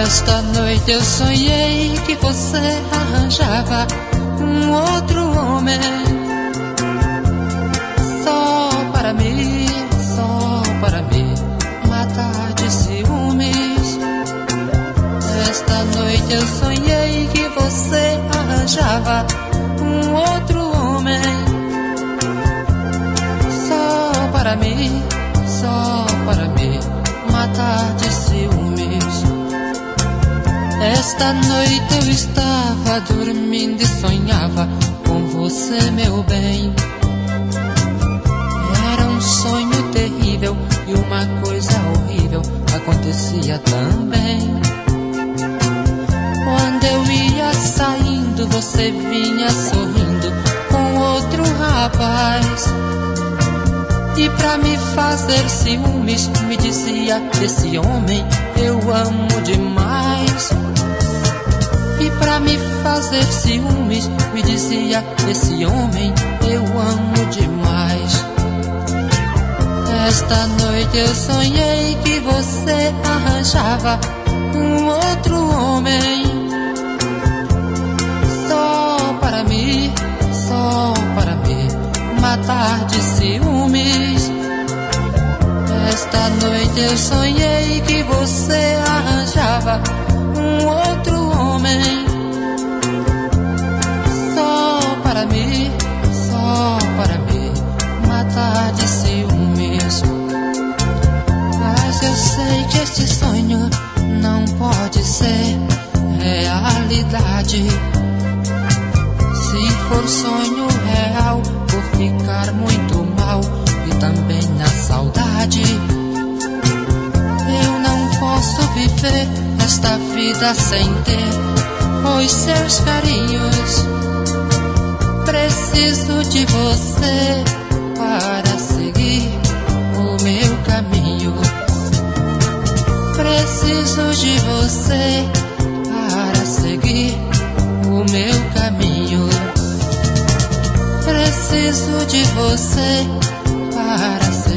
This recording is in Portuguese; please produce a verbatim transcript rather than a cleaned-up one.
Esta noite eu sonhei que você arranjava um outro homem, só para mim, só para me matar de ciúmes. Esta noite eu sonhei que você arranjava um outro homem, só para mim, só para me matar de ciúmes. Esta noite eu estava dormindo e sonhava com você, meu bem. Era um sonho terrível e uma coisa horrível acontecia também. Quando eu ia saindo, você vinha sorrindo com outro rapaz. E pra me fazer ciúmes, me dizia: esse homem eu amo demais. E pra me fazer ciúmes, me dizia: esse homem eu amo demais. Esta noite eu sonhei que você arranjava um outro homem, só para mim, só para me matar de ciúmes. Esta noite eu sonhei que você arranjava um outro homem, só para mim, só para me matar de ciúmes. Mas eu sei que este sonho não pode ser realidade. Se for sonho real, vou ficar muito mal e também na saudade. Eu não posso viver esta vida sem ter os seus carinhos. Preciso de você para seguir o meu caminho. Preciso de você para seguir o meu caminho. Preciso de você para seguir